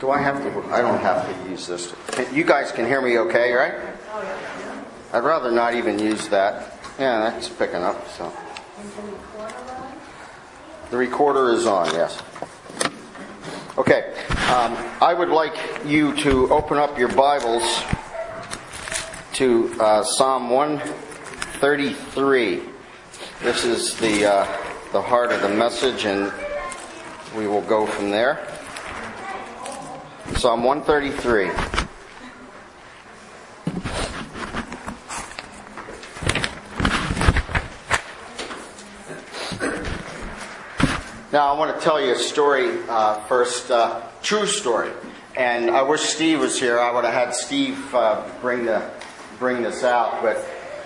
Do I have to? I don't have to use this. You guys can hear me okay, right? I'd rather not even use that. Yeah, that's picking up. So the recorder is on. Yes. Okay. I would like you to open up your Bibles to Psalm 133. This is the heart of the message, and we will go from there. Psalm 133. Now I want to tell you a story first, true story. And I wish Steve was here. I would have had Steve bring this out. But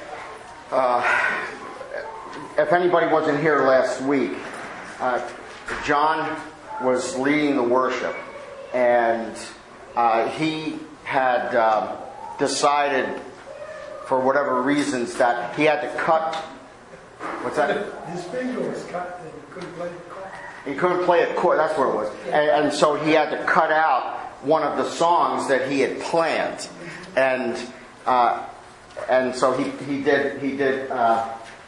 if anybody wasn't here last week, John was leading the worship. And he had decided, for whatever reasons, that he had to cut. What's that? His finger was cut and he couldn't play the chord. He couldn't play a chord. That's what it was. And so he had to cut out one of the songs that he had planned. And so he did. I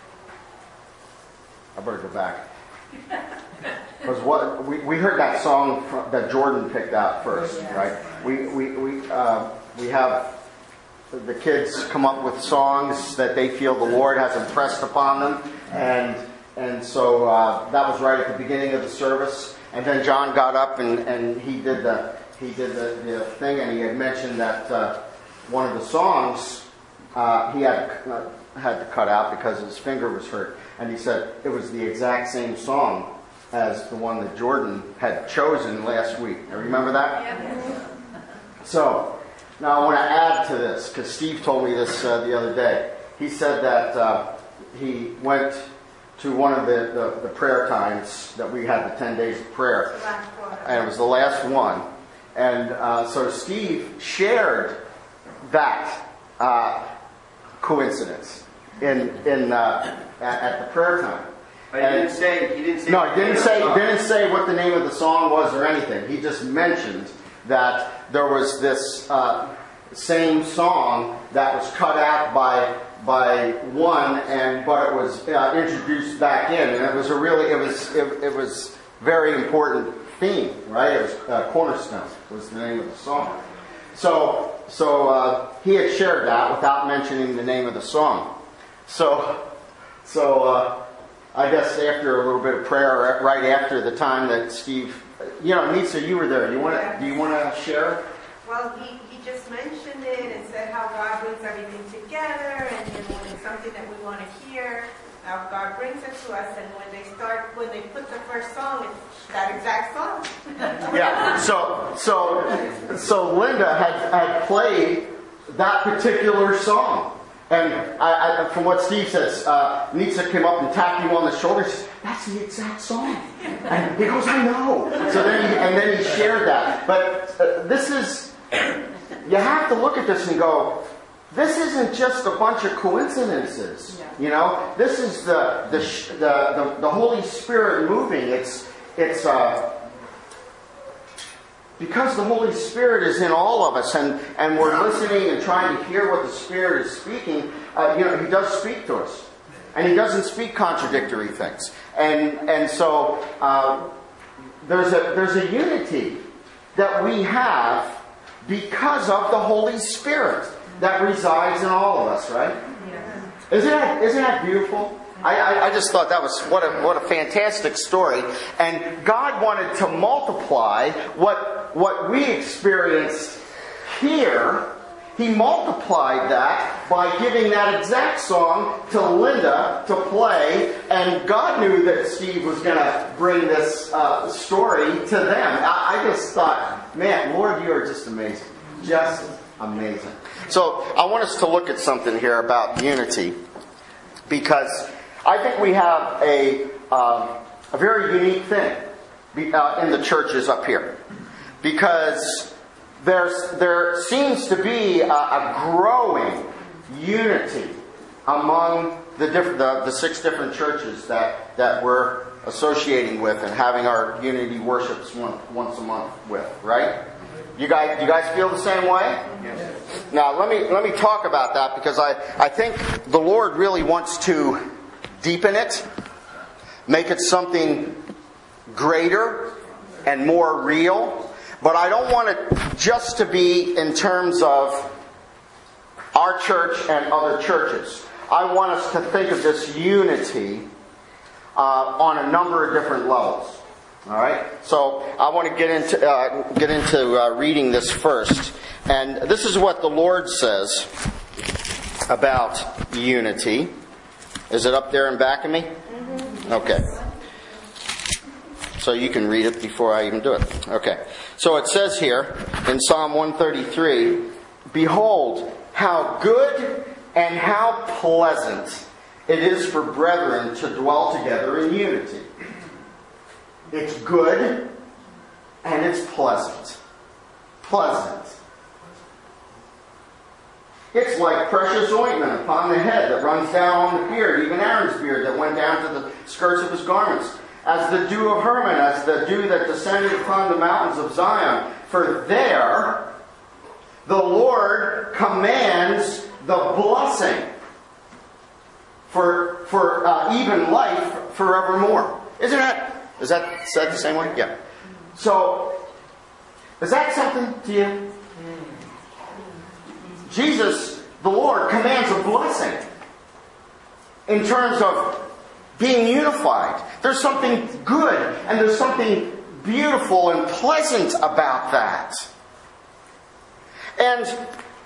better go back. Because what we heard that song that Jordan picked out first, right? We have the kids come up with songs that they feel the Lord has impressed upon them, and so that was right at the beginning of the service. And then John got up and he did the thing, and he had mentioned that one of the songs he had to cut out because his finger was hurt, and he said it was the exact same song as the one that Jordan had chosen last week. You remember that? Yeah. So, now I want to add to this, because Steve told me this the other day. He said that he went to one of the prayer times that we had, the 10 days of prayer. And it was the last one. And so Steve shared that coincidence at the prayer time. But he didn't say. No, he didn't say what the name of the song was or anything. He just mentioned that there was this same song that was cut out by one, but it was introduced back in, and it was it was very important theme, right? It was Cornerstone was the name of the song. So he had shared that without mentioning the name of the song. So I guess after a little bit of prayer, right after the time that Steve, Nitsa, you were there. Do you want to share? Well, he just mentioned it and said how God brings everything together, and when it's something that we want to hear, how God brings it to us, and when they put the first song, it's that exact song. Yeah. So Linda had played that particular song. And I, from what Steve says, Nitsa came up and tapped him on the shoulder and says, "That's the exact song." And he goes, "I know." So then he shared that. But this is, you have to look at this and go, this isn't just a bunch of coincidences. This is the Holy Spirit moving. It's because the Holy Spirit is in all of us, and we're listening and trying to hear what the Spirit is speaking. He does speak to us, and He doesn't speak contradictory things. And so there's a unity that we have because of the Holy Spirit that resides in all of us, right? Isn't that beautiful? I just thought that was what a fantastic story. And God wanted to multiply what we experienced here. He multiplied that by giving that exact song to Linda to play. And God knew that Steve was going to bring this story to them. I just thought, man, Lord, you are just amazing. Just amazing. So I want us to look at something here about unity, because I think we have a very unique thing in the churches up here, because there seems to be a growing unity among the 6 different churches that we're associating with and having our unity worships once a month with, right? You guys feel the same way? Yes. Now let me talk about that, because I think the Lord really wants to deepen it, make it something greater and more real. But I don't want it just to be in terms of our church and other churches. I want us to think of this unity on a number of different levels. All right. So I want to get into reading this first, and this is what the Lord says about unity. Is it up there in back of me? Okay. So you can read it before I even do it. Okay. So it says here in Psalm 133, "Behold, how good and how pleasant it is for brethren to dwell together in unity." It's good and it's pleasant. Pleasant. It's like precious ointment upon the head that runs down on the beard, even Aaron's beard that went down to the skirts of his garments. As the dew of Hermon, as the dew that descended upon the mountains of Zion. For there the Lord commands the blessing for even life forevermore. Is that said the same way? Yeah. So, is that something to you? Jesus, the Lord, commands a blessing in terms of being unified. There's something good and there's something beautiful and pleasant about that. And,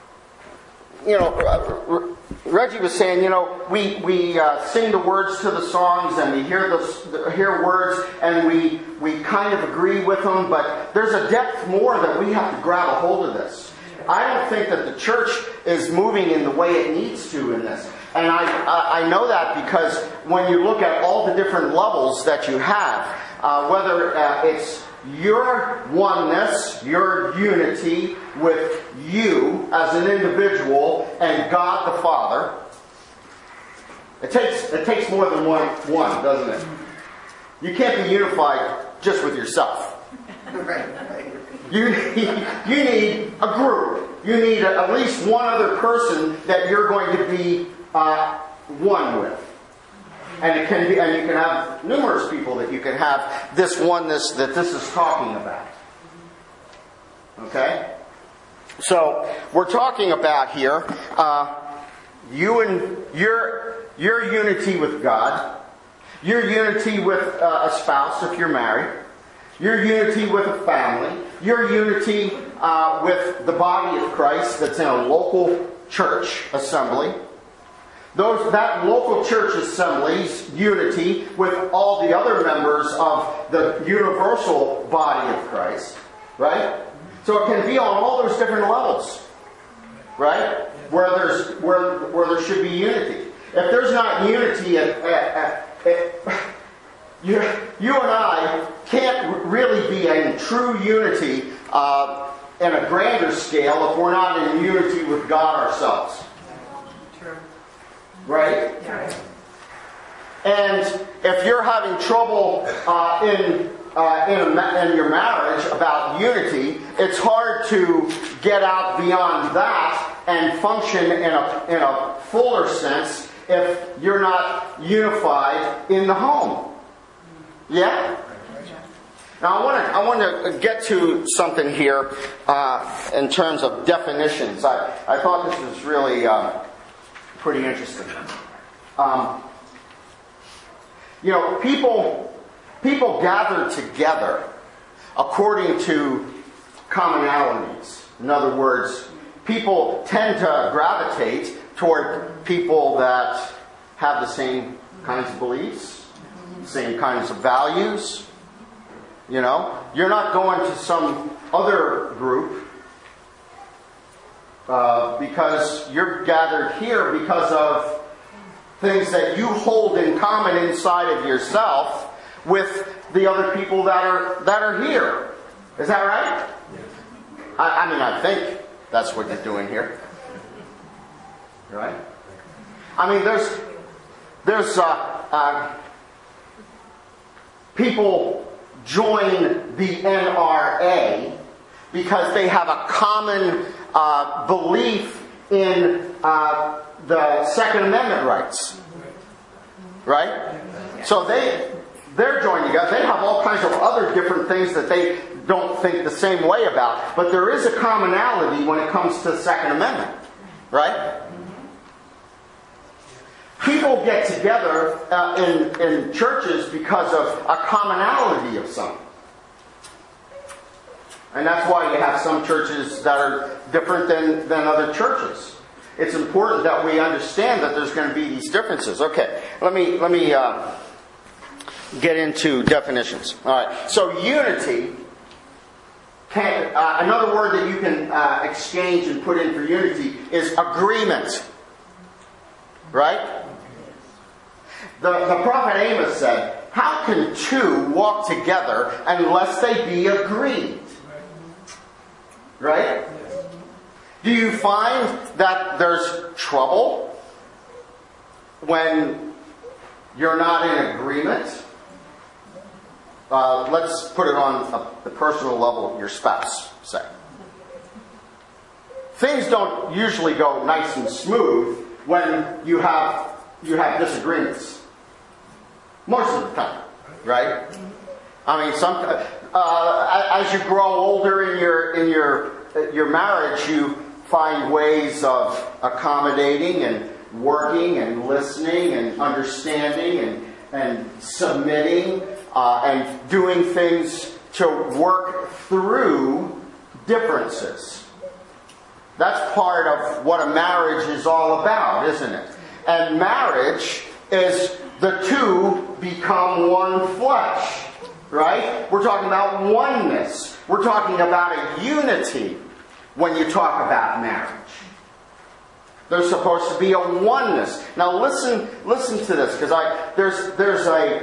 Reggie was saying, we sing the words to the songs and we hear words and we kind of agree with them, but there's a depth more that we have to grab a hold of this. I don't think that the church is moving in the way it needs to in this. And I know that because when you look at all the different levels that you have, whether it's your oneness, your unity with you as an individual and God the Father, it takes more than one, doesn't it? You can't be unified just with yourself. You need a group. You need at least one other person that you're going to be one with. And you can have numerous people that you can have this oneness that this is talking about. Okay? So, we're talking about here you and your unity with God, your unity with a spouse if you're married, your unity with a family, your unity with the body of Christ that's in a local church assembly. That local church assembly's unity with all the other members of the universal body of Christ, right? So it can be on all those different levels, right? Where there should be unity. If there's not unity, you and I can't really be in true unity in a grander scale if we're not in unity with God ourselves. Right? Yeah. And if you're having trouble in your marriage about unity, it's hard to get out beyond that and function in a fuller sense if you're not unified in the home. Yeah? Now I want to get to something here in terms of definitions. I thought this was really pretty interesting. People gather together according to commonalities. In other words, people tend to gravitate toward people that have the same kinds of beliefs, same kinds of values. You're not going to some other group because you're gathered here because of things that you hold in common inside of yourself with the other people that are here. Is that right? I think that's what you're doing here. Right? There's people join the NRA because they have a common belief in the Second Amendment rights. Right? So they're joined together. They have all kinds of other different things that they don't think the same way about. But there is a commonality when it comes to the Second Amendment. Right? People get together in churches because of a commonality of something. And that's why you have some churches that are different than other churches. It's important that we understand that there's going to be these differences. Okay, let me get into definitions. All right, so unity. Another word that you can exchange and put in for unity is agreement. Right? The prophet Amos said, "How can two walk together unless they be agreed?" Right? Do you find that there's trouble when you're not in agreement? Let's put it on the personal level of your spouse, say. Things don't usually go nice and smooth when you have disagreements. Most of the time, right? I mean, as you grow older in your marriage, you find ways of accommodating and working and listening and understanding and submitting and doing things to work through differences. That's part of what a marriage is all about, isn't it? And marriage is the two become one flesh, right? We're talking about oneness. We're talking about a unity when you talk about marriage. There's supposed to be a oneness. Now listen to this, because there's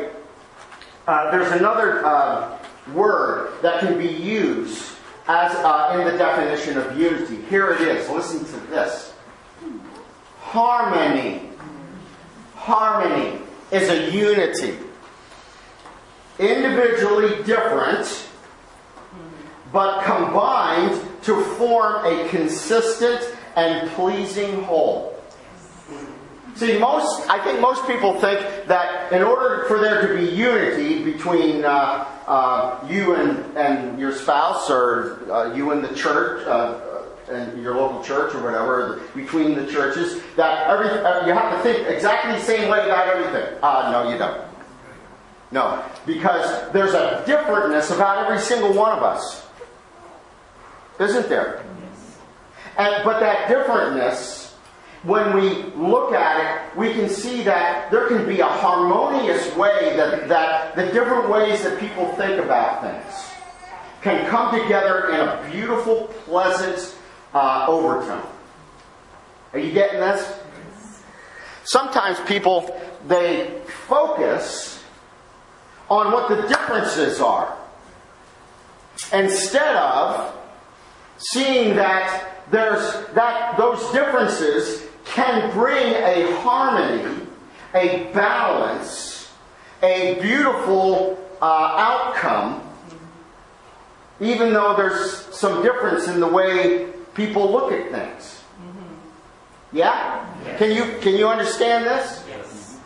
another word that can be used as in the definition of unity. Here it is. Listen to this. Harmony. Harmony is a unity. Individually different, but combined to form a consistent and pleasing whole. See, I think most people think that in order for there to be unity between you and your spouse, or you and the church, and your local church or whatever, between the churches, that you have to think exactly the same way about everything. No, you don't. No, because there's a differentness about every single one of us. Isn't there? But that differentness, when we look at it, we can see that there can be a harmonious way that the different ways that people think about things can come together in a beautiful, pleasant overtone. Are you getting this? Sometimes people, they focus on what the differences are, instead of seeing that those differences can bring a harmony, a balance, a beautiful outcome, even though there's some difference in the way people look at things. Yeah? Yes. Can you understand this? Yes.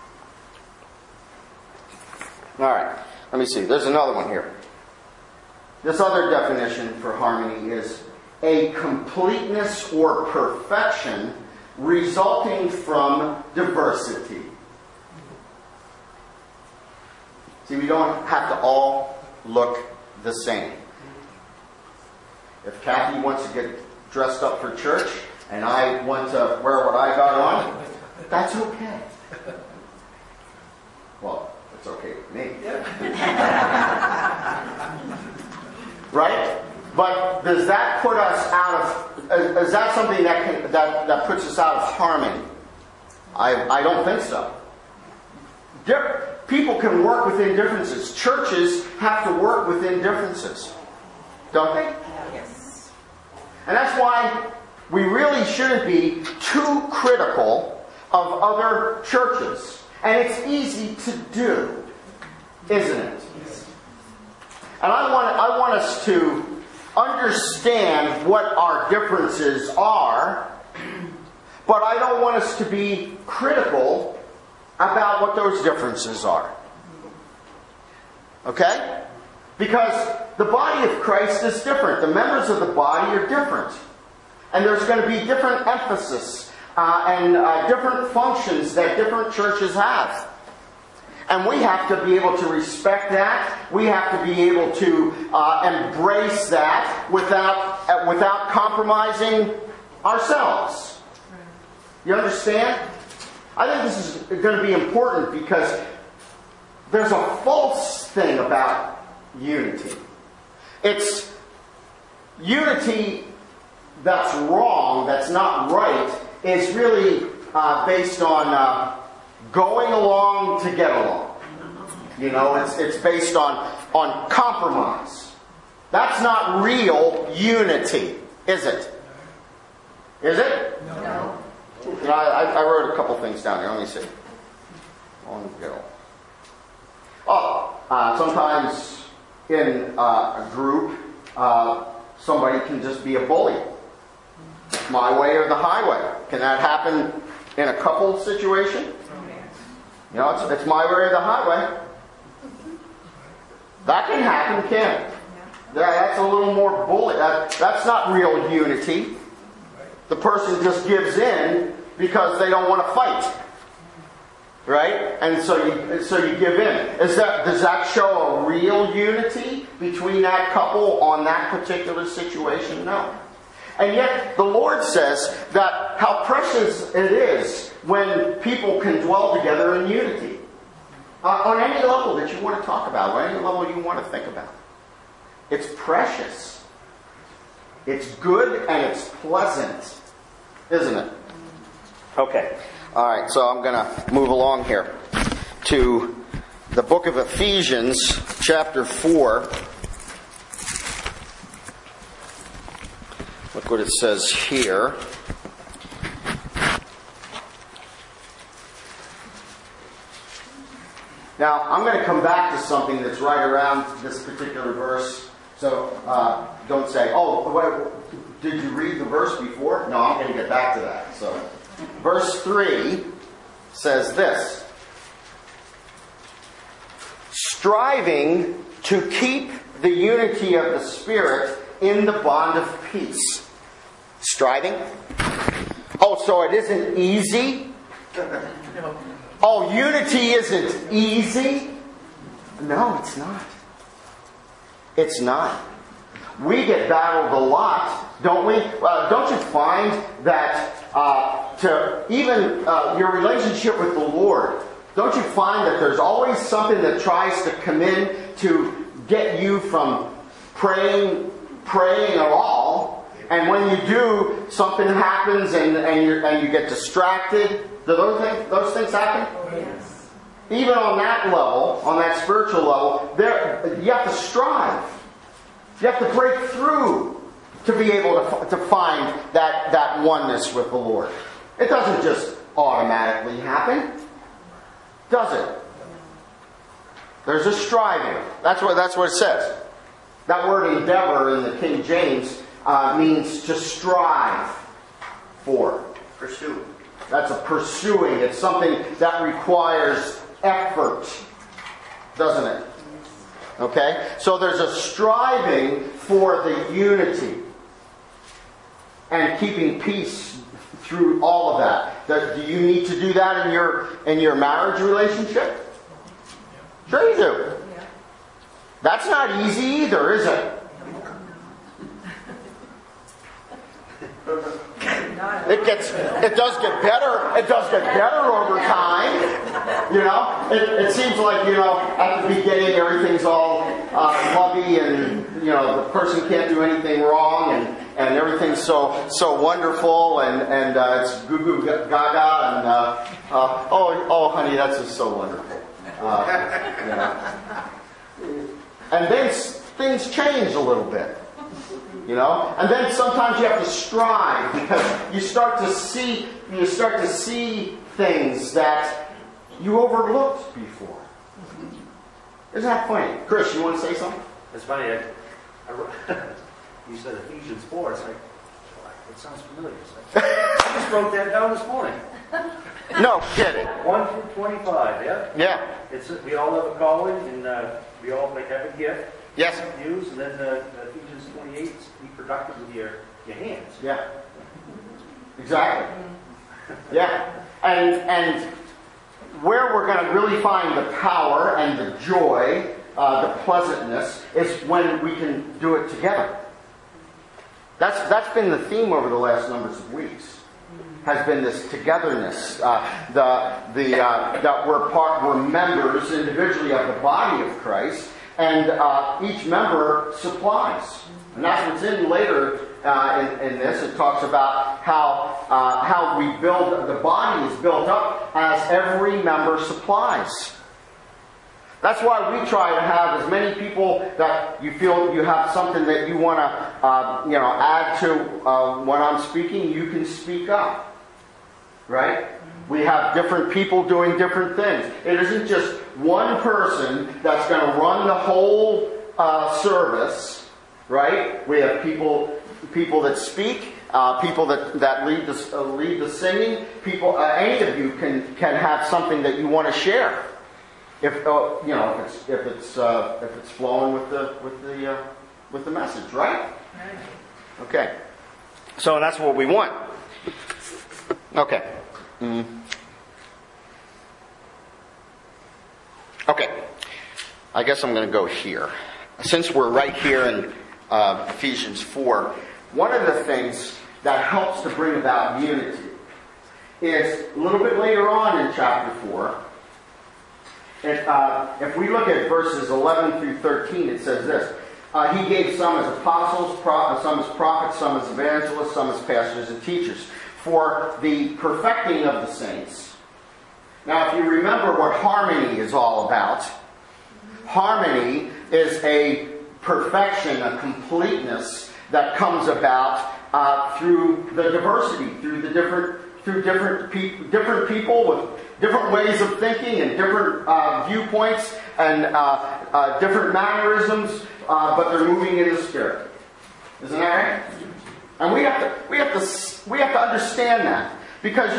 All right. Let me see. There's another one here. This other definition for harmony is a completeness or perfection resulting from diversity. See, we don't have to all look the same. If Kathy wants to get dressed up for church and I want to wear what I got on, that's okay. Well, it's okay with me. Right? But does that put us out of... Is that something that puts us out of harmony? I don't think so. People can work within differences. Churches have to work within differences. Don't they? Yes. And that's why we really shouldn't be too critical of other churches. And it's easy to do, isn't it? And I want us to understand what our differences are, but I don't want us to be critical about what those differences are. Okay? Because the body of Christ is different. The members of the body are different. And there's going to be different emphasis and different functions that different churches have. And we have to be able to respect that. We have to be able to embrace that without compromising ourselves. You understand? I think this is going to be important because there's a false thing about unity. It's unity that's wrong, that's not right, is really based on going along to get along. You know, it's based on compromise. That's not real unity, is it? Is it? No. You know, I wrote a couple things down here. Let me see. On go. Sometimes in a group, somebody can just be a bully. My way or the highway. Can that happen in a couple situation? You know, it's my way or the highway. That can happen, can't it? That's a little more bully. That's not real unity. The person just gives in because they don't want to fight. Right? And so you give in. Does that show a real unity between that couple on that particular situation? No. And yet the Lord says that how precious it is when people can dwell together in unity. On any level that you want to talk about, or any level you want to think about. It's precious. It's good and it's pleasant. Isn't it? Okay. Alright, so I'm going to move along here to the book of Ephesians, chapter 4. Look what it says here. Now, I'm going to come back to something that's right around this particular verse. So, don't say, did you read the verse before? No, I'm going to get back to that. So, verse 3 says this. Striving to keep the unity of the Spirit in the bond of peace. Striving? Oh, so it isn't easy? Oh, unity isn't easy? No, it's not. It's not. We get battled a lot, don't we? Don't you find that your relationship with the Lord, don't you find that there's always something that tries to come in to get you from praying at all? And when you do, something happens and you get distracted. Do those things happen? Yes. Even on that level, on that spiritual level, you have to strive. You have to break through to be able to find that oneness with the Lord. It doesn't just automatically happen, does it? There's a striving. That's what it says. That word endeavor in the King James means to strive for. Pursue. That's a pursuing. It's something that requires effort, doesn't it? Okay? So there's a striving for the unity and keeping peace through all of that. Do you need to do that in your marriage relationship? Sure you do. That's not easy either, is it? It does get better. It does get better over time. You know, it seems like, at the beginning everything's all lovey and the person can't do anything wrong and everything's so wonderful and it's goo goo gaga and oh honey, that's just so wonderful. And then things change a little bit. And then sometimes you have to strive because you start to see things that you overlooked before. Isn't that funny? Chris, you want to say something? It's funny. you said Ephesians 4. It's like, it sounds familiar. I just wrote that down this morning. No kidding. 1 through 25, yeah? Yeah. It's we all have a calling, and we all have a gift. Yes. Use, and then Ephesians 28, be productive with your hands. Yeah. Exactly. Yeah. And where we're going to really find the power and the joy, the pleasantness, is when we can do it together. That's been the theme over the last numbers of weeks. Has been this togetherness, that we're members individually of the body of Christ, and each member supplies. And that's what's in later in this. It talks about how we build, the body is built up as every member supplies. That's why we try to have as many people that you feel you have something that you want to add to when I'm speaking. You can speak up, right? We have different people doing different things. It isn't just one person that's going to run the whole service, right? We have people that speak, people that lead the singing. People, any of you can have something that you want to share. If it's flowing with the message, right? Okay. So that's what we want. Okay. Okay. I guess I'm going to go here. Since we're right here in Ephesians 4, one of the things that helps to bring about unity is a little bit later on in chapter 4. If we look at verses 11 through 13, it says this. He gave some as apostles, some as prophets, some as evangelists, some as pastors and teachers, for the perfecting of the saints. Now, if you remember what harmony is all about, harmony is a perfection, a completeness that comes about through the diversity, through different people with different ways of thinking and different viewpoints and different mannerisms, but they're moving in the Spirit. Isn't that right? And we have to understand that, because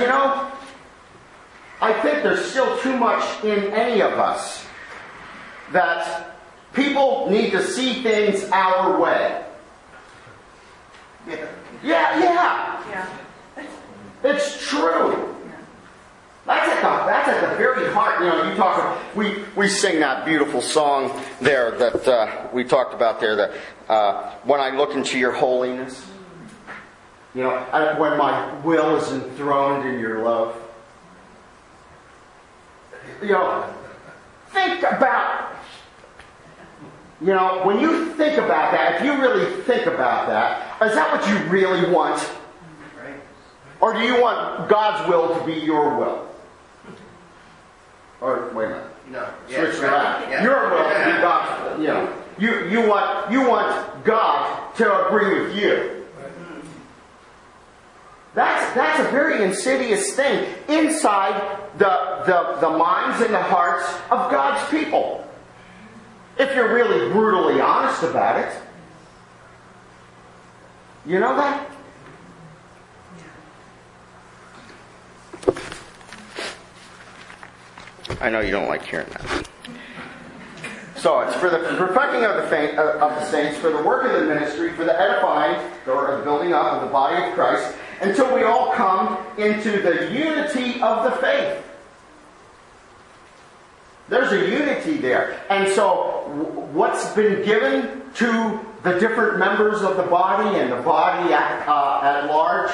I think there's still too much in any of us that people need to see things our way. Yeah. It's true. That's at the very heart. You talk about, we sing that beautiful song there that we talked about there, that when I look into your holiness, when my will is enthroned in your love. Think about, when you think about that, if you really think about that, is that what you really want? Or do you want God's will to be your will? Or wait a minute. No. Switch to that. Yeah. Your will to be God's will. You want God to agree with you. That's a very insidious thing inside the minds and the hearts of God's people. If you're really brutally honest about it. You know that? I know you don't like hearing that. So it's for the perfecting of the saints, for the work of the ministry, for the edifying or the building up of the body of Christ, until we all come into the unity of the faith. There's a unity there. And so what's been given to the different members of the body and the body at large,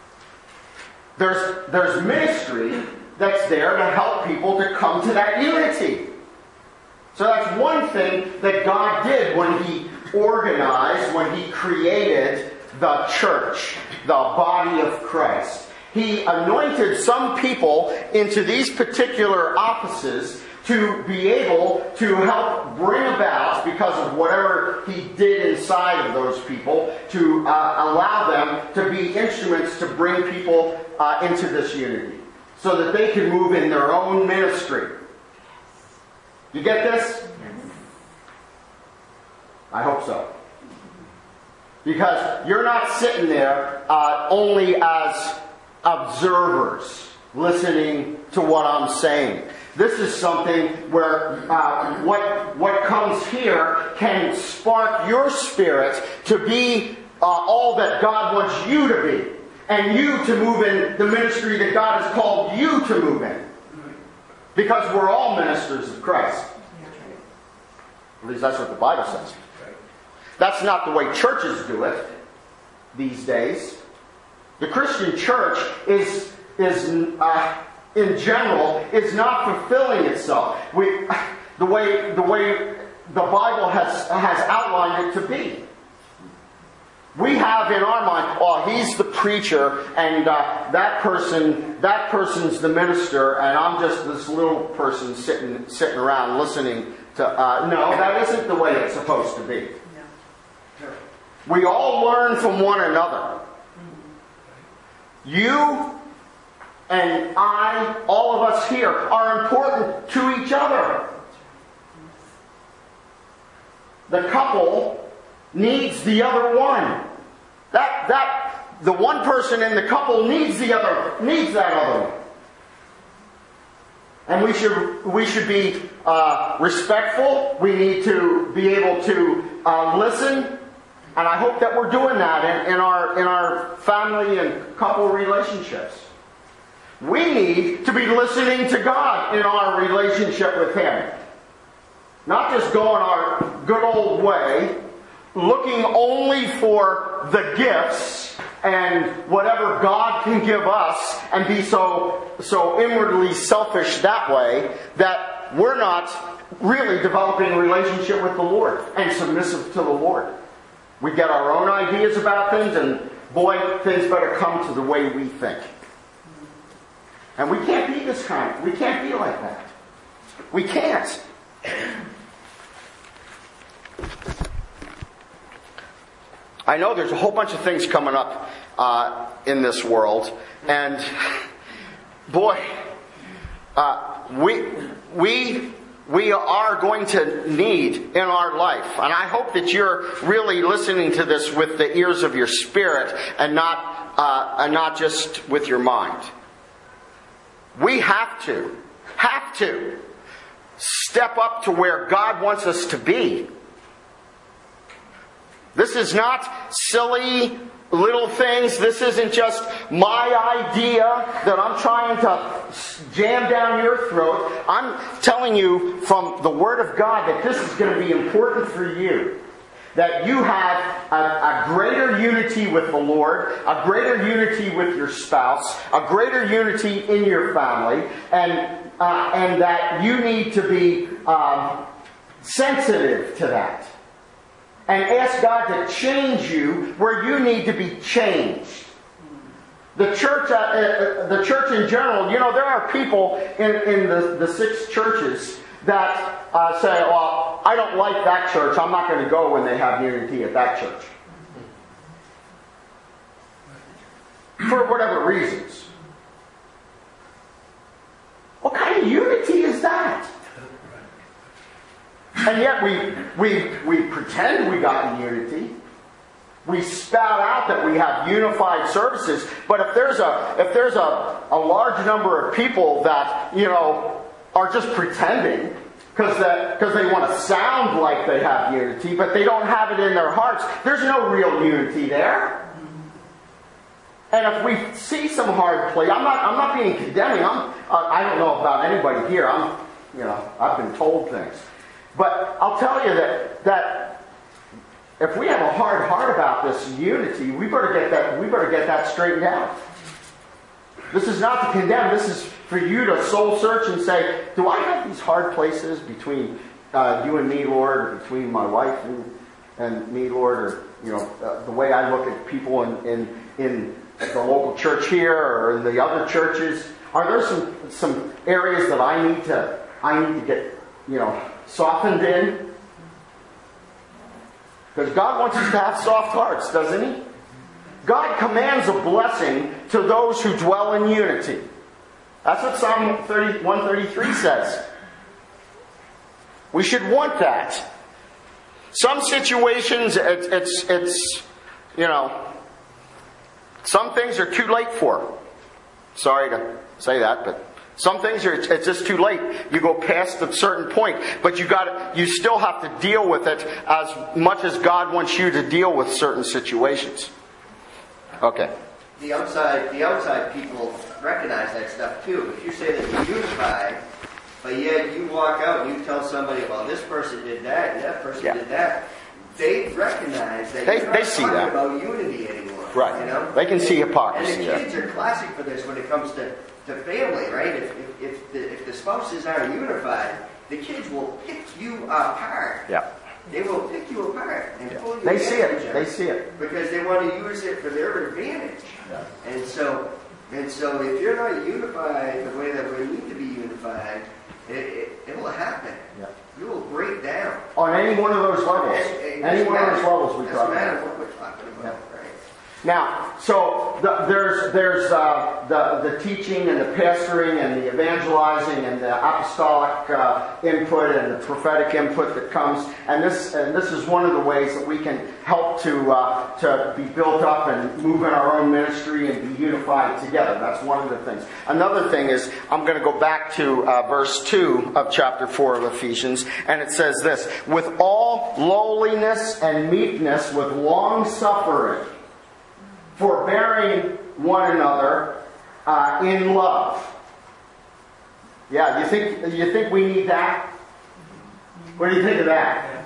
there's ministry that's there to help people to come to that unity. So that's one thing that God did when He organized, when He created the church, the body of Christ. He anointed some people into these particular offices to be able to help bring about, because of whatever He did inside of those people, to allow them to be instruments to bring people into this unity, so that they can move in their own ministry. You get this? I hope so. Because you're not sitting there only as observers, listening to what I'm saying. This is something where what comes here can spark your spirit to be all that God wants you to be. And you to move in the ministry that God has called you to move in. Because we're all ministers of Christ. At least that's what the Bible says. That's not the way churches do it these days. The Christian church is in general, is not fulfilling itself the way the Bible has outlined it to be. We have in our mind, oh, he's the preacher, and that person's the minister, and I'm just this little person sitting around listening to. No, that isn't the way it's supposed to be. We all learn from one another. You and I, all of us here, are important to each other. The couple needs the other one. The one person in the couple needs that other one. And we should be respectful. We need to be able to listen. And I hope that we're doing that in our family and couple relationships. We need to be listening to God in our relationship with Him. Not just going our good old way, looking only for the gifts and whatever God can give us, and be so inwardly selfish that way that we're not really developing a relationship with the Lord and submissive to the Lord. We get our own ideas about things, and boy, things better come to the way we think. And we can't be this kind. We can't be like that. We can't. I know there's a whole bunch of things coming up in this world, and boy, we are going to need in our life, and I hope that you're really listening to this with the ears of your spirit and not just with your mind. We have to step up to where God wants us to be. This is not silly little things. This isn't just my idea that I'm trying to jam down your throat. I'm telling you from the Word of God that this is going to be important for you. That you have a greater unity with the Lord, a greater unity with your spouse, a greater unity in your family, and that you need to be sensitive to that. And ask God to change you where you need to be changed. The church in general, there are people in the 6 churches that say, well, I don't like that church. I'm not going to go when they have unity at that church. For whatever reasons. What kind of unity is that? And yet we pretend we got unity. We spout out that we have unified services. But if there's a large number of people that are just pretending because they want to sound like they have unity, but they don't have it in their hearts, there's no real unity there. And if we see some hard play, I'm not being condemning. I don't know about anybody here. I've been told things. But I'll tell you that if we have a hard heart about this unity, we better get that straightened out. This is not to condemn. This is for you to soul search and say, do I have these hard places between you and me, Lord, or between my wife and me, Lord, or the way I look at people in the local church here or in the other churches? Are there some areas that I need to get softened in? Because God wants us to have soft hearts, doesn't He? God commands a blessing to those who dwell in unity. That's what Psalm 133 says. We should want that. Some situations, it's some things are too late for. Sorry to say that, but some things it's just too late. You go past a certain point, but you still have to deal with it as much as God wants you to deal with certain situations. Okay. The outside people recognize that stuff too. If you say that you're unified, but yet you walk out and you tell somebody, well, this person did that and that person did that, they recognize that you're not see talking that. about unity anymore. Right. They can see hypocrisy. And the kids are classic for this when it comes to family, right? If the spouses aren't unified, the kids will pick you apart. Yeah. They will pick you apart and pull you. They see it. They see it because they want to use it for their advantage. Yeah. And so if you're not unified the way that we need to be unified, it will happen. Yeah. You will break down on any one of those levels. Any one of those levels we talk about. Doesn't matter what we're talking about. Yeah. Now, so there's the teaching and the pastoring and the evangelizing and the apostolic input and the prophetic input that comes, and this is one of the ways that we can help to be built up and move in our own ministry and be unified together. That's one of the things. Another thing is, I'm going to go back to verse 2 of chapter 4 of Ephesians, and it says this: with all lowliness and meekness, with long suffering, forbearing one another in love. Yeah, you think we need that? What do you think of that?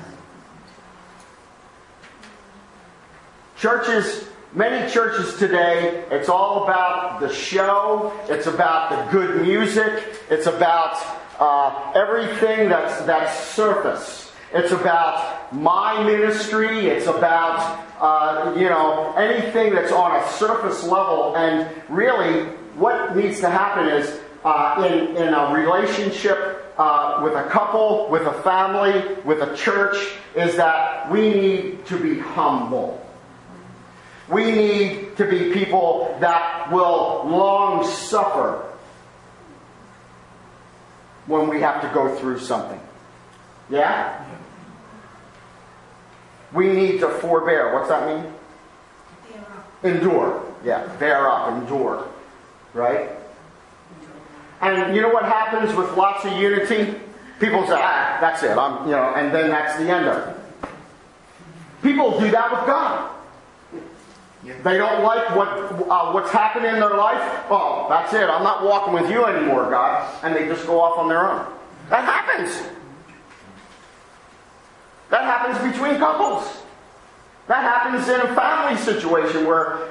Many churches today, it's all about the show. It's about the good music. It's about everything that's surface. It's about my ministry. It's about anything that's on a surface level. And really, what needs to happen is in a relationship with a couple, with a family, with a church, is that we need to be humble. We need to be people that will long suffer when we have to go through something. Yeah? We need to forbear. What's that mean? Endure. Yeah, bear up, endure. Right? And you know what happens with lots of unity? People say, that's it. And then that's the end of it. People do that with God. They don't like what's happened in their life. Oh, that's it. I'm not walking with you anymore, God. And they just go off on their own. That happens. That happens between couples. That happens in a family situation where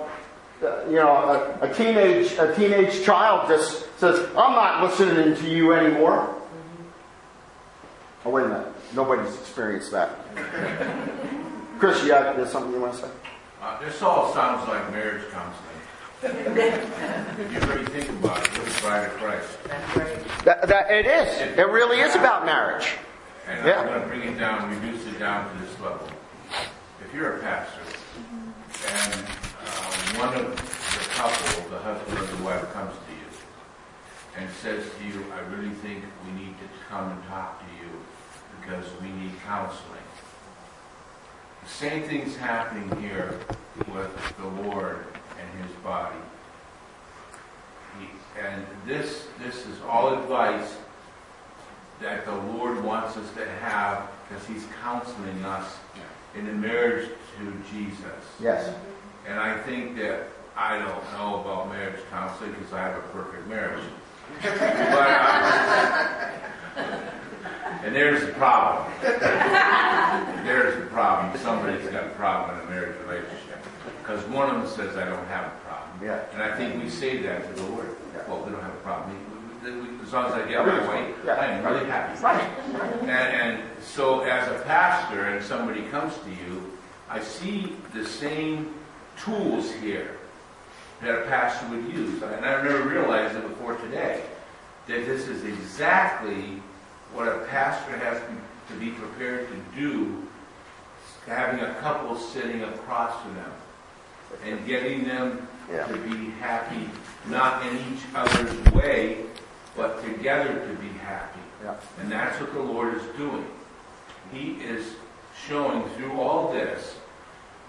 a teenage child just says, "I'm not listening to you anymore." Oh, wait a minute. Nobody's experienced that. Chris, there's something you want to say? This all sounds like marriage counseling. If you really think about it, it's the bride of Christ. That it is. It really is about marriage. And I'm going to bring it down, reduce it down to this level. If you're a pastor, and one of the couple, the husband or the wife, comes to you and says to you, "I really think we need to come and talk to you because we need counseling." The same thing's happening here with the Lord and His body. And this is all advice that the Lord wants us to have, because He's counseling us in the marriage to Jesus. Yes. And I think that I don't know about marriage counseling because I have a perfect marriage. And there's the problem. There's the problem. Somebody's got a problem in a marriage relationship. Because one of them says, "I don't have a problem." Yeah. And I think we say that to the Lord. Yeah. Well, we don't have a problem. As long as I get my way, Yeah. I am really happy. Right. And so as a pastor and somebody comes to you, I see the same tools here that a pastor would use. And I've never realized it before today, that this is exactly what a pastor has to be prepared to do, having a couple sitting across from them and getting them to be happy, not in each other's way, but together to be happy. Yeah. And that's what the Lord is doing. He is showing through all this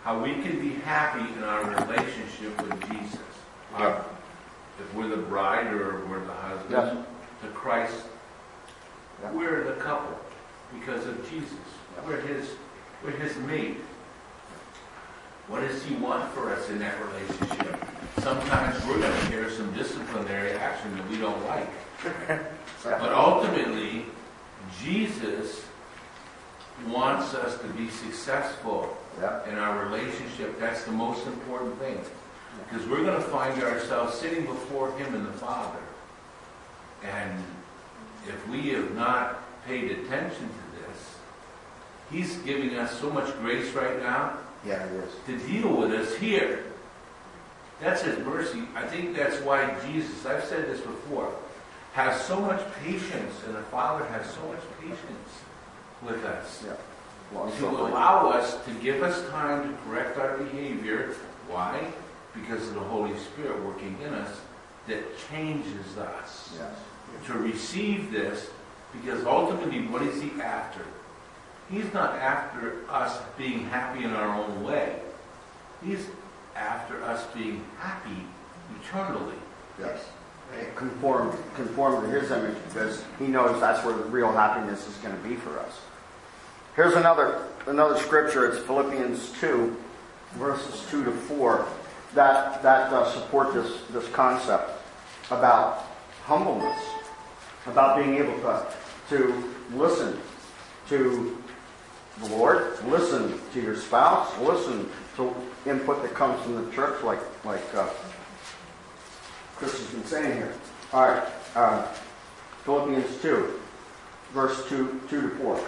how we can be happy in our relationship with Jesus. Yeah. If we're the bride or we're the husband Yes. to Christ, Yeah. we're the couple because of Jesus. We're his mate. What does he want for us in that relationship? Sometimes we're going to hear some disciplinary action that we don't like. But ultimately, Jesus wants us to be successful Yeah. in our relationship. That's the most important thing. Because we're going to find ourselves sitting before him and the Father. And if we have not paid attention to this, he's giving us so much grace right now Yeah, it is. to deal with us here. That's his mercy. I think that's why Jesus, I've said this before, has so much patience, and the Father has so much patience with us. Yeah. Long To suffering. allow us to give us time to correct our behavior. Why? Because of the Holy Spirit working in us that changes us. Yes. To receive this, because ultimately, what is he after? He's not after us being happy in our own way. He's after us being happy eternally. Yes. Conform to his image, because he knows that's where the real happiness is going to be for us. Here's another scripture. It's Philippians 2, verses 2 to 4, that support this concept about humbleness, about being able to listen to the Lord, listen to your spouse, listen to input that comes from the church, like Chris has been saying here. All right, Philippians 2, verse 2 to 4.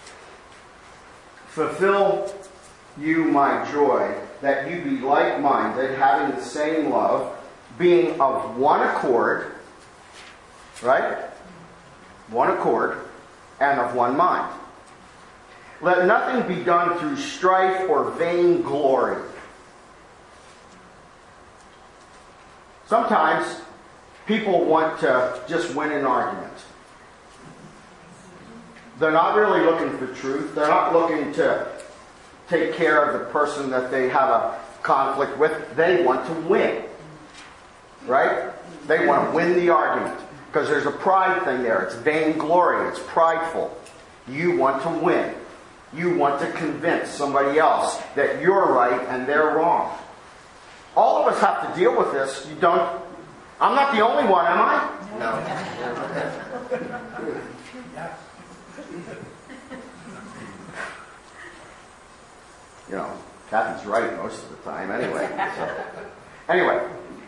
Fulfill you my joy, that you be like-minded, having the same love, being of one accord, right? One accord, and of one mind. Let nothing be done through strife or vain glory. Sometimes people want to just win an argument. They're not really looking for truth. They're not looking to take care of the person that they have a conflict with. They want to win. Right? They want to win the argument. Because there's a pride thing there. It's vainglory. It's prideful. You want to win. You want to convince somebody else that you're right and they're wrong. All of us have to deal with this. You don't... I'm not the only one, am I? No. You know, Kathy's right most of the time anyway.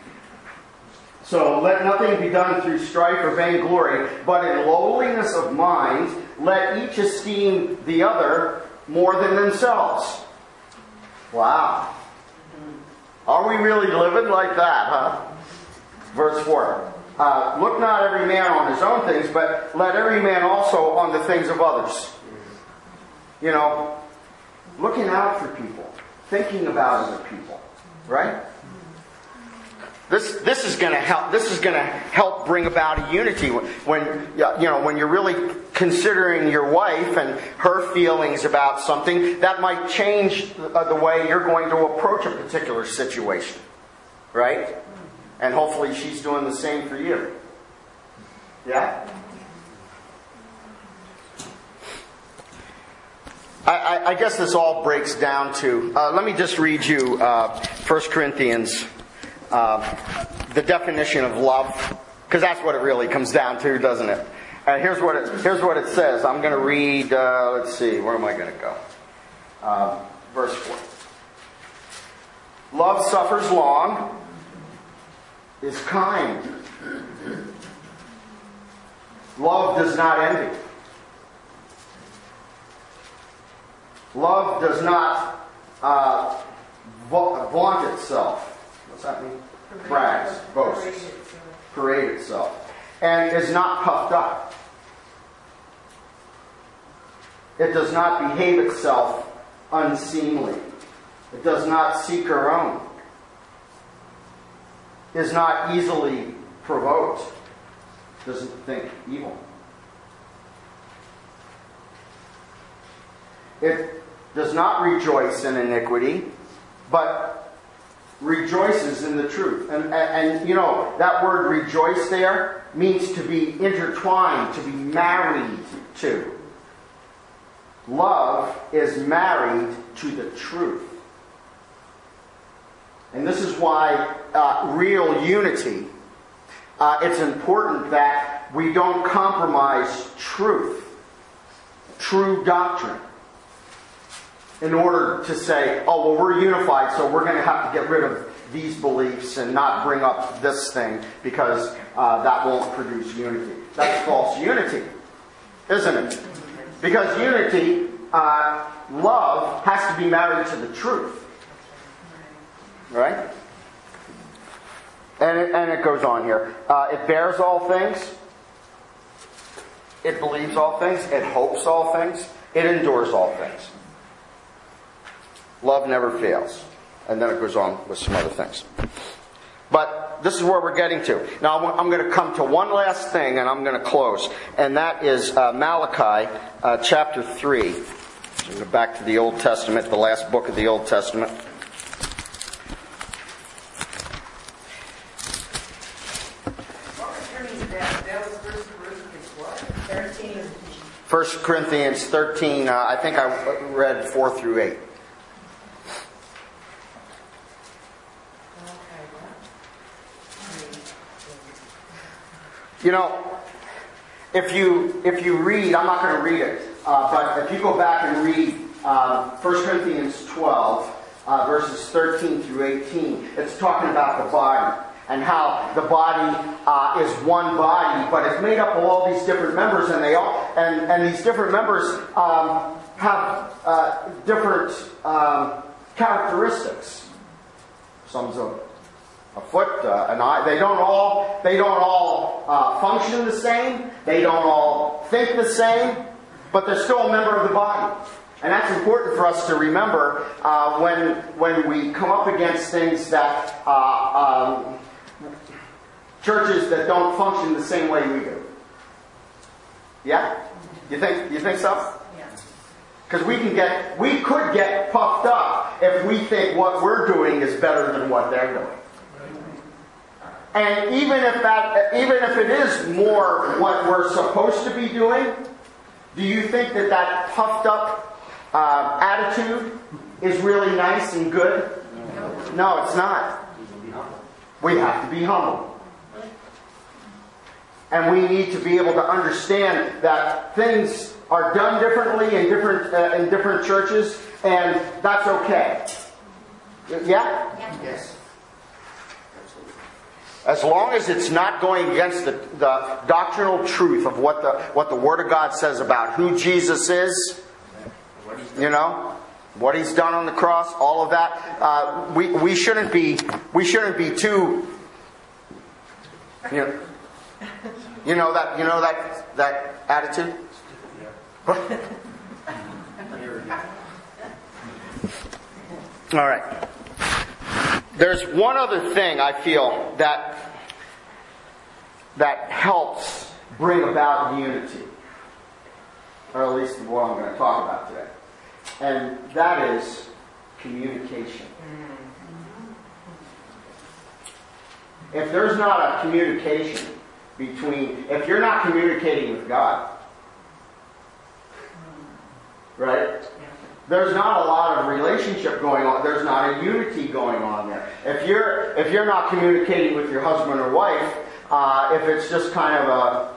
So let nothing be done through strife or vainglory, but in lowliness of mind, let each esteem the other more than themselves. Wow. Are we really living like that, huh? Verse 4. Look not every man on his own things, but let every man also on the things of others. You know, looking out for people, thinking about other people, right? This is going to help. This is going to help bring about a unity when you're really considering your wife and her feelings about something. That might change the way you're going to approach a particular situation, right? And hopefully she's doing the same for you. Yeah? I guess this all breaks down to... let me just read you 1 Corinthians, the definition of love. Because that's what it really comes down to, doesn't it? Here's what it says. I'm going to read... let's see, where am I going to go? Verse 4. Love suffers long, is kind. Love does not envy. Love does not vaunt itself. What's that mean? Brags, boasts, parade itself. And is not puffed up. It does not behave itself unseemly. It does not seek her own. Is not easily provoked. Doesn't think evil. It does not rejoice in iniquity, but rejoices in the truth. And you know, that word rejoice there means to be intertwined, to be married to. Love is married to the truth. And this is why real unity, it's important that we don't compromise truth, true doctrine, in order to say, oh, well, we're unified, so we're going to have to get rid of these beliefs and not bring up this thing because that won't produce unity. That's false unity, isn't it? Because unity, love, has to be married to the truth. Right? And it goes on here. It bears all things. It believes all things. It hopes all things. It endures all things. Love never fails. And then it goes on with some other things. But this is where we're getting to. Now I'm going to come to one last thing and I'm going to close. And that is Malachi chapter 3. So go back to the Old Testament, the last book of the Old Testament. That was 1 Corinthians what? 13. 1 Corinthians 13, I think I read 4 through 8. You know, if you read, I'm not going to read it, but if you go back and read 1 Corinthians 12, verses 13 through 18, it's talking about the body and how the body is one body, but it's made up of all these different members, and they all and these different members have different characteristics. Some's a foot, an eye. They don't all function the same. They don't all think the same, but they're still a member of the body. And that's important for us to remember when we come up against things that churches that don't function the same way we do. Yeah? You think so? Because we could get puffed up if we think what we're doing is better than what they're doing. And even if it is more what we're supposed to be doing, do you think that puffed up attitude is really nice and good? No, it's not. We have to be humble. And we need to be able to understand that things are done differently in different churches, and that's okay. Yeah? Yes. As long as it's not going against the doctrinal truth of what the Word of God says about who Jesus is, you know, what He's done on the cross, all of that, we shouldn't be too, you know that attitude. All right. There's one other thing I feel that helps bring about unity, or at least what I'm going to talk about today, and that is communication. If there's not a communication if you're not communicating with God, right? There's not a lot of relationship going on. There's not a unity going on there. If you're not communicating with your husband or wife, if it's just kind of a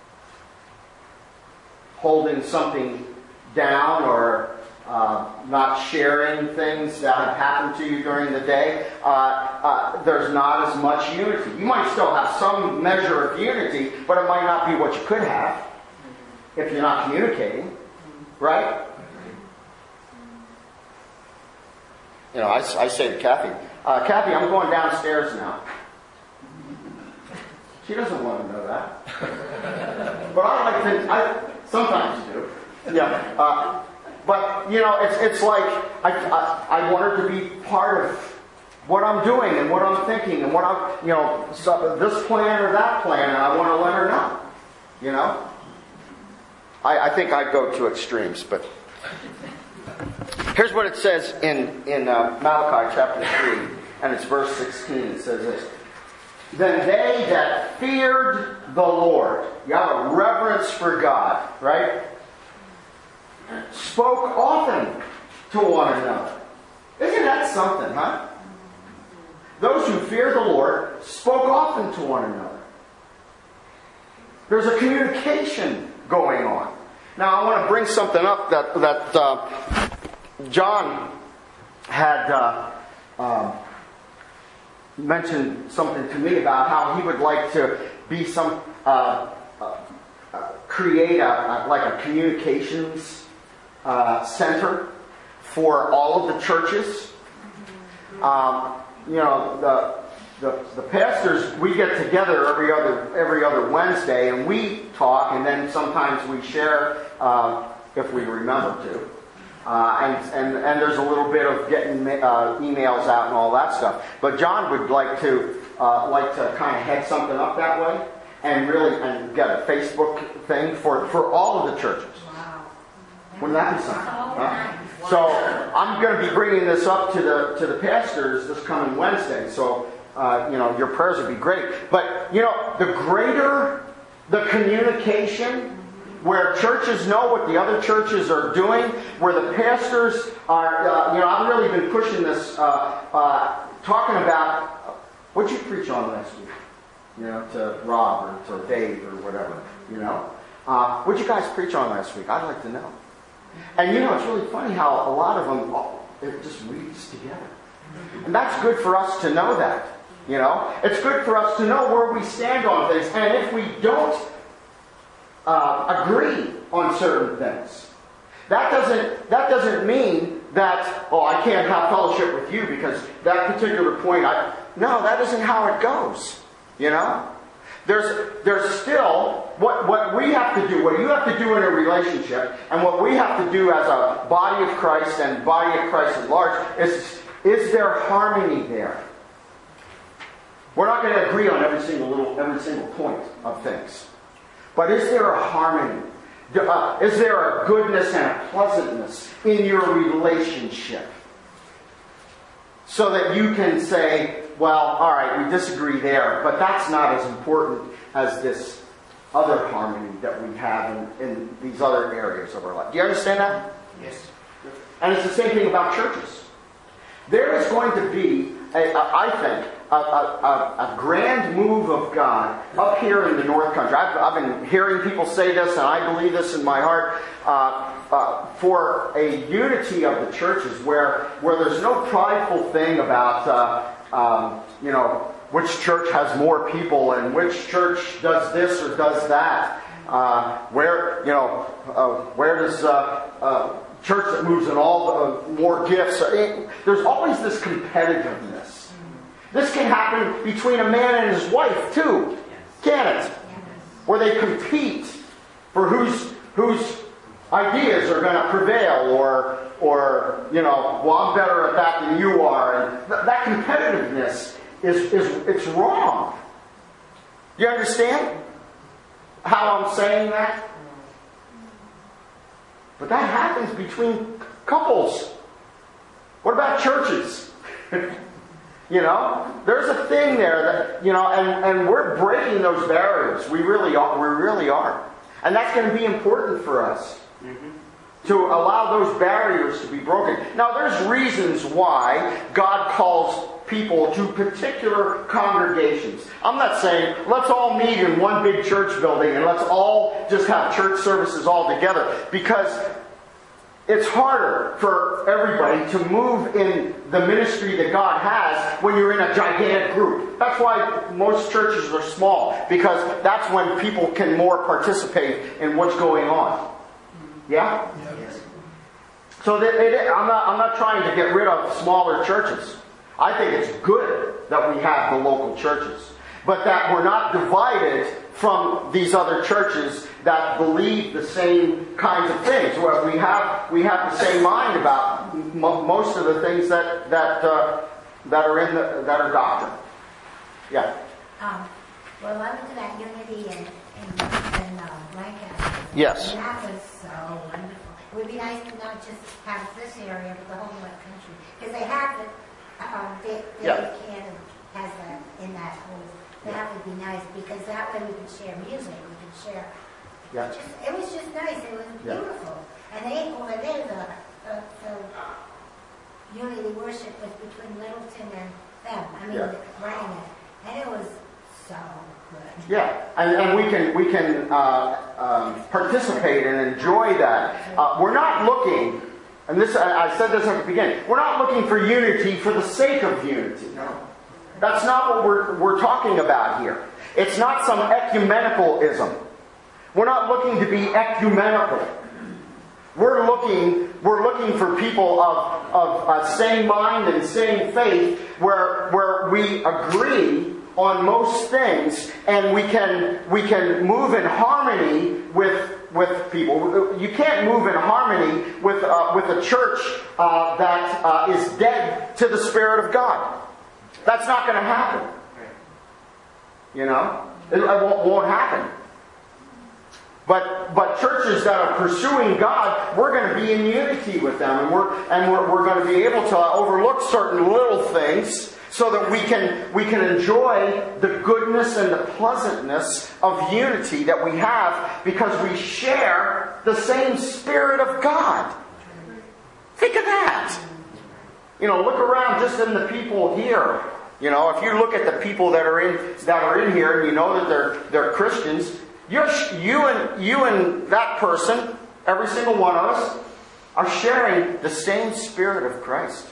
holding something down or not sharing things that have happened to you during the day, there's not as much unity. You might still have some measure of unity, but it might not be what you could have if you're not communicating, right? You know, I say to Kathy, Kathy, I'm going downstairs now. She doesn't want to know that. But I like things, I sometimes do. Yeah. But, you know, it's like I want her to be part of what I'm doing and what I'm thinking and what I'm, you know, this plan or that plan, and I want to let her know. You know? I think I'd go to extremes, but Here's what it says in Malachi chapter 3, and it's verse 16. It says this. Then they that feared the Lord, you have a reverence for God, right? Spoke often to one another. Isn't that something, huh? Those who fear the Lord spoke often to one another. There's a communication going on. Now I want to bring something up that John had mentioned something to me about how he would like to be create a communications center for all of the churches. The pastors, we get together every other Wednesday and we talk, and then sometimes we share if we remember to. And there's a little bit of getting emails out and all that stuff. But John would like to kind of head something up that way and get a Facebook thing for all of the churches. Wow. Wouldn't that be something? Huh? So I'm going to be bringing this up to the pastors this coming Wednesday. So your prayers would be great. But the greater the communication, where churches know what the other churches are doing, where the pastors are, I've really been pushing this, talking about, what'd you preach on last week? To Rob or to Dave or whatever, what'd you guys preach on last week? I'd like to know. And it's really funny how a lot of them, it just weaves together. And that's good for us to know that, It's good for us to know where we stand on things. And if we don't agree on certain things, that doesn't mean that I can't have fellowship with you because that particular point. No, that isn't how it goes. There's still what we have to do, what you have to do in a relationship, and what we have to do as a body of Christ and body of Christ at large is there harmony there? We're not going to agree on every single point of things. But is there a harmony? Is there a goodness and a pleasantness in your relationship? So that you can say, well, all right, we disagree there, but that's not as important as this other harmony that we have in these other areas of our life. Do you understand that? Yes. And it's the same thing about churches. There is going to be, I think, a grand move of God up here in the North Country. I've been hearing people say this, and I believe this in my heart, for a unity of the churches where there's no prideful thing about, which church has more people and which church does this or does that. Where does church that moves in all more gifts? There's always this competitiveness. This can happen between a man and his wife too, can it? Where they compete for whose ideas are going to prevail, or well, I'm better at that than you are, and that competitiveness it's wrong. Do you understand how I'm saying that? But that happens between couples. What about churches? There's a thing there that, and we're breaking those barriers. We really are. And that's going to be important for us. To allow those barriers to be broken. Now, there's reasons why God calls people to particular congregations. I'm not saying let's all meet in one big church building and let's all just have church services all together, because it's harder for everybody to move in the ministry that God has when you're in a gigantic group. That's why most churches are small, because that's when people can more participate in what's going on. Yeah? Yes. So I'm not trying to get rid of smaller churches. I think it's good that we have the local churches, but that we're not divided from these other churches that believe the same kinds of things. Where we have the same mind about most of the things that are doctrine. Yeah. Well, I went to that unity in Lancaster. Yes. And that was so wonderful. it would be nice to not just have this area, but the whole North Country. Because they have the, Yeah. Canada has that in that whole, that would be nice, because that way we could share music, we could share. Yeah. It was just nice, it was Yeah. beautiful. And they, over there, the unity worship was between Littleton and them, I mean, Yeah. running it. And it was so good. Yeah, and we can participate and enjoy that. We're not looking, and this I said this at the beginning. We're not looking for unity for the sake of unity. No. That's not what we're talking about here. It's not some ecumenicalism. We're not looking to be ecumenical. We're looking for people of same mind and same faith, where we agree on most things, and we can move in harmony with people. You can't move in harmony with a church that is dead to the Spirit of God. That's not going to happen. You know, it won't happen. But churches that are pursuing God, we're going to be in unity with them, and we're going to be able to overlook certain little things, so that we can enjoy the goodness and the pleasantness of unity that we have, because we share the same Spirit of God. Think of that. You know, look around just in the people here. You know, if you look at the people that are in here, and you know that they're Christians, you and that person, every single one of us, are sharing the same Spirit of Christ.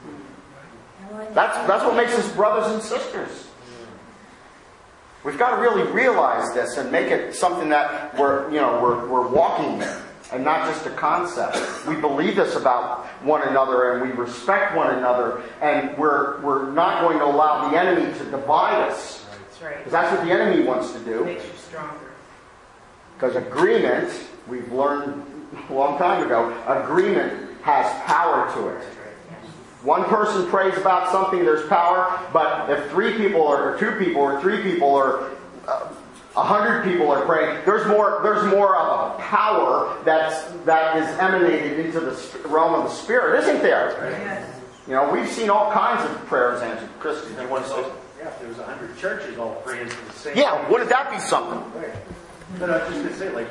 That's what makes us brothers and sisters. We've got to really realize this and make it something that we're walking in, and not just a concept. We believe this about one another, and we respect one another, and we're not going to allow the enemy to divide us. That's right. Because that's what the enemy wants to do. It makes you stronger. Because agreement, we've learned a long time ago, agreement has power to it. One person prays about something, there's power, but if 3 people or 2 people or 3 people or 100 people are praying, there's more of a power that is emanated into the realm of the Spirit, isn't there? Yes. You know, we've seen all kinds of prayers answered. Chris, did you want to say? Yeah, if there was 100 churches all praying for the same. Yeah, wouldn't that be something? Right. But I was just going to say, like,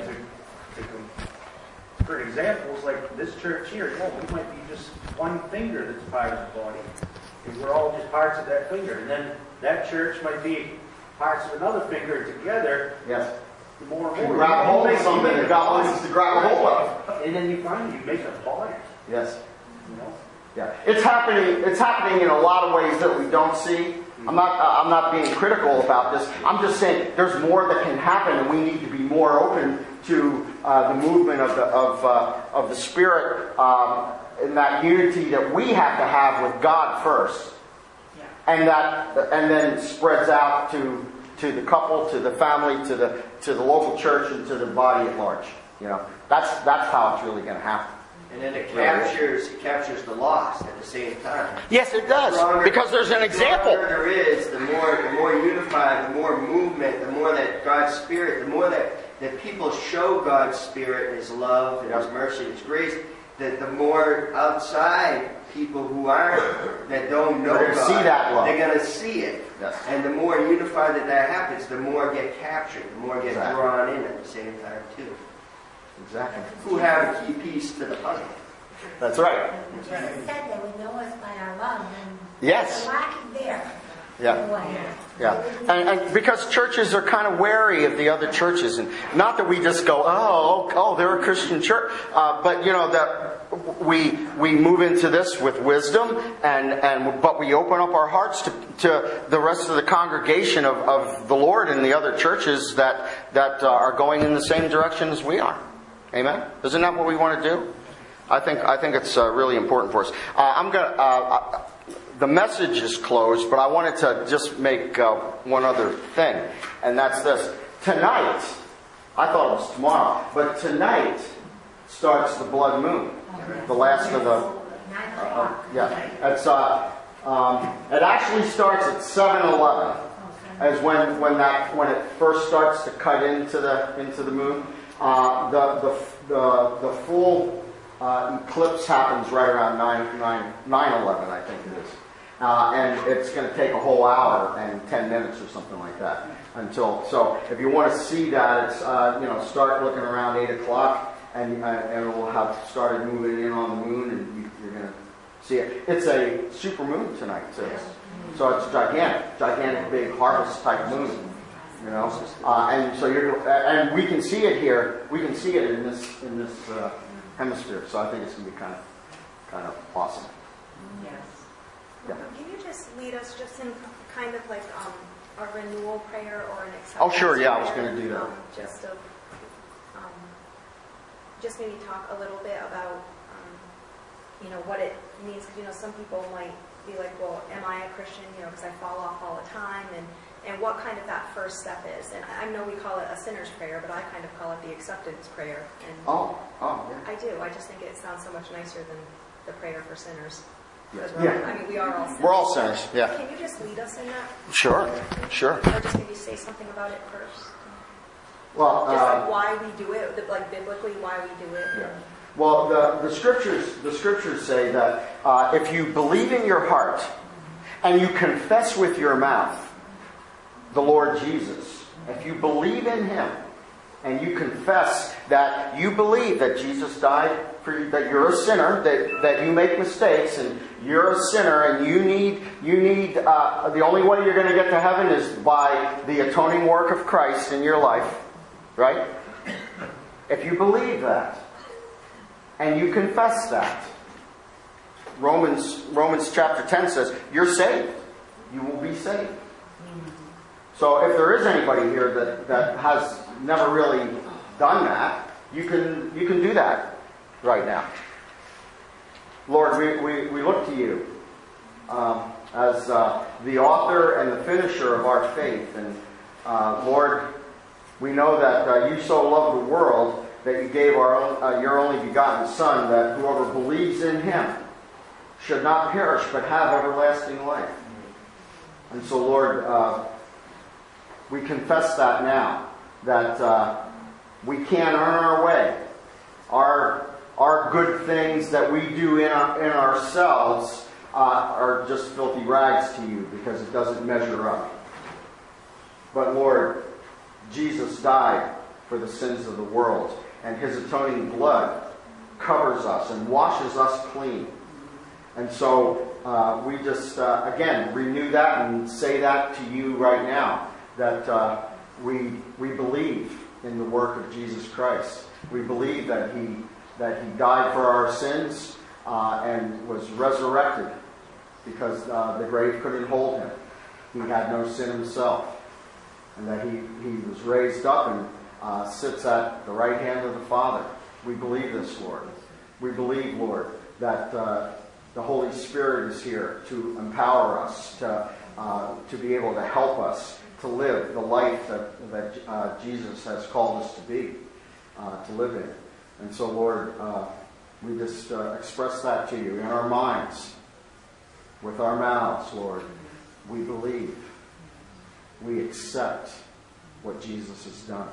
for examples, like this church here, we might be just one finger that's part of the body. And we're all just parts of that finger. And then that church might be parts of another finger together. Yes. More and You more. grab a hold of something that God wants us to grab a hold of. And then you finally make a body. Yes. You know? Yeah. It's happening in a lot of ways that we don't see. I'm not being critical about this. I'm just saying there's more that can happen, and we need to be more open to the movement of the Spirit and that unity that we have to have with God first, and then spreads out to the couple, to the family, to the local church, and to the body at large. You know, that's how it's really going to happen. And then it captures the lost at the same time. Yes, it does. Because there's an example. The longer there is, the more unified, the more movement, the more that God's Spirit, the more that people show God's Spirit and His love and His mercy and His grace, that the more outside people who aren't, that don't know they're God, see that love. they're going to see it. Yes. And the more unified that happens, the more get captured, the more get Exactly. drawn in at the same time too. Exactly. Who have a key piece to the puzzle. That's right. Jesus said they would know us by our love, and Yes. we're lacking there. Yeah. Yeah, and because churches are kind of wary of the other churches, and not that we just go, oh, they're a Christian church, but you know that we move into this with wisdom, but we open up our hearts to the rest of the congregation of the Lord and the other churches that are going in the same direction as we are. Amen. Isn't that what we want to do? I think it's really important for us. The message is closed, but I wanted to just make one other thing, and that's this. Tonight, I thought it was tomorrow, but tonight starts the blood moon, the last of the. 9 o'clock. It's it actually starts at 7:11, as when it first starts to cut into the moon. The full eclipse happens right around 9/11, I think it is. And it's going to take a whole hour and 10 minutes or something like that. So if you want to see that, it's start looking around 8 o'clock, and it will have started moving in on the moon, and you're going to see it. It's a super moon tonight too, so it's gigantic, big harvest type moon. And so and we can see it here. We can see it in this hemisphere. So I think it's going to be kind of awesome. Yes. Yeah. Can you just lead us just in kind of like a renewal prayer or an acceptance? Oh, sure. Yeah, I was prayer? going to do that. Just maybe talk a little bit about what it means. Because some people might be like, well, am I a Christian? Because I fall off all the time, and what kind of that first step is. And I know we call it a sinner's prayer, but I kind of call it the acceptance prayer. And yeah. I do. I just think it sounds so much nicer than the prayer for sinners. Yeah. We are all sinners. We're all sinners. Yeah. Can you just lead us in that? Sure. Or just maybe say something about it first. Well, Just like why we do it, like biblically why we do it. Yeah. Well, the scriptures say that if you believe in your heart and you confess with your mouth the Lord Jesus, if you believe in Him and you confess that you believe that Jesus died for you, that you're a sinner, that you make mistakes and you're a sinner, and you need the only way you're going to get to heaven is by the atoning work of Christ in your life. Right? If you believe that, and you confess that, Romans chapter 10 says, you're saved. You will be saved. So if there is anybody here that has never really done that, you can do that right now. Lord, we look to you as the author and the finisher of our faith. And Lord, we know that you so loved the world that you gave your only begotten Son, that whoever believes in Him should not perish but have everlasting life. And so, Lord, we confess that now, that we can't earn our way. Our good things that we do in ourselves are just filthy rags to you, because it doesn't measure up. But Lord, Jesus died for the sins of the world, and His atoning blood covers us and washes us clean. And so we just, again, renew that and say that to you right now, that we believe in the work of Jesus Christ. We believe that He died for our sins and was resurrected because the grave couldn't hold Him. He had no sin Himself. And that he was raised up and sits at the right hand of the Father. We believe this, Lord. We believe, Lord, that the Holy Spirit is here to empower us, to be able to help us to live the life that Jesus has called us to be, to live in. And so, Lord, we just express that to you in our minds, with our mouths, Lord. We believe. We accept what Jesus has done.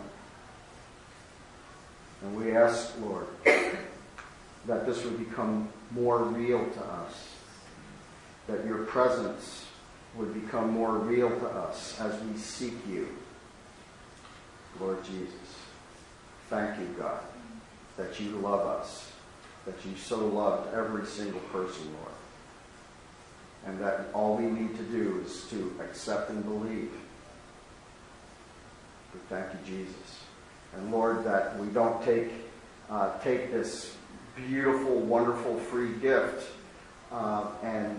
And we ask, Lord, that this would become more real to us. That your presence would become more real to us as we seek you. Lord Jesus, thank you, God, that you love us. That you so loved every single person, Lord. And that all we need to do is to accept and believe. We thank you, Jesus. And Lord, that we don't take this beautiful, wonderful, free gift and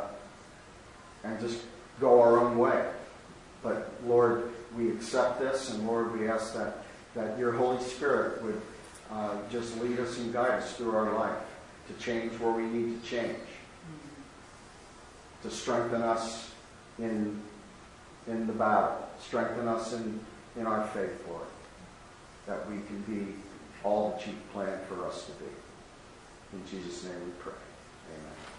just go our own way. But Lord, we accept this, and Lord, we ask that your Holy Spirit would just lead us and guide us through our life to change where we need to change, to strengthen us in the battle, strengthen us in our faith, Lord, that we can be all that you've planned for us to be. In Jesus' name we pray. Amen.